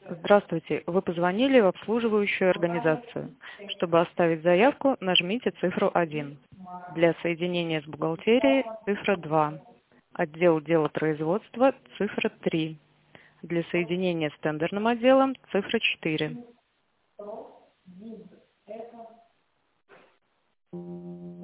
Здравствуйте, вы позвонили в обслуживающую организацию. Чтобы оставить заявку, нажмите цифру 1. Для соединения с бухгалтерией цифра 2. Отдел делопроизводства цифра 3. Для соединения с тендерным отделом цифра 4.